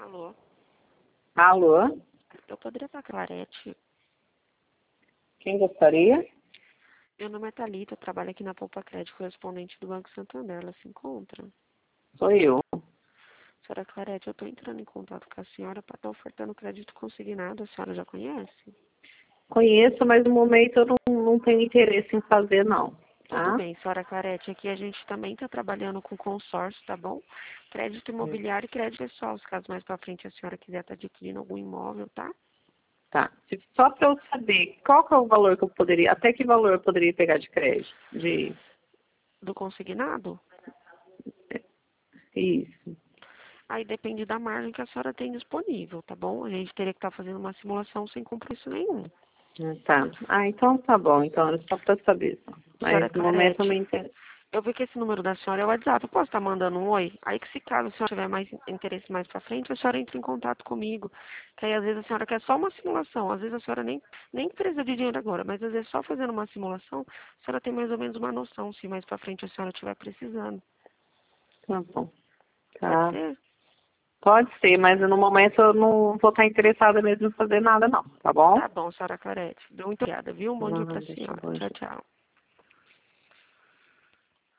Alô? Alô? Eu poderia falar com a Clarete? Quem gostaria? Meu nome é Thalita, eu trabalho aqui na Poupa Crédito, correspondente do Banco Santander. Ela se encontra? Sou eu. Senhora Clarete, eu estou entrando em contato com a senhora para estar ofertando crédito consignado. A senhora já conhece? Conheço, mas no momento eu não tenho interesse em fazer, não. Tudo Tá? bem, senhora Clarete. Aqui a gente também está trabalhando com consórcio, tá bom? Crédito imobiliário e crédito pessoal, se caso mais para frente a senhora quiser estar adquirindo algum imóvel, tá? Tá. Só para eu saber, qual que é o valor que eu poderia, até que valor eu poderia pegar de crédito? Do consignado? Isso. Aí depende da margem que a senhora tem disponível, tá bom? A gente teria que estar fazendo uma simulação sem compromisso nenhum. Tá. Ah, então tá bom. Então era só para saber. Senhora Mas no momento eu Clarete, me interessa. eu vi que esse número da senhora é o WhatsApp. Eu posso estar mandando um oi? Aí que se caso a senhora tiver mais interesse mais pra frente, a senhora entra em contato comigo. Que aí às vezes a senhora quer só uma simulação. Às vezes a senhora nem precisa de dinheiro agora, mas às vezes só fazendo uma simulação, a senhora tem mais ou menos uma noção se mais pra frente a senhora estiver precisando. Tá bom. Pode Tá. ser? Pode ser, mas no momento eu não vou estar interessada mesmo em fazer nada, não. Tá bom? Tá bom, senhora Clarete. Muito obrigada, viu? Um bom dia Não, pra deixa eu senhora. ver. Tchau, tchau.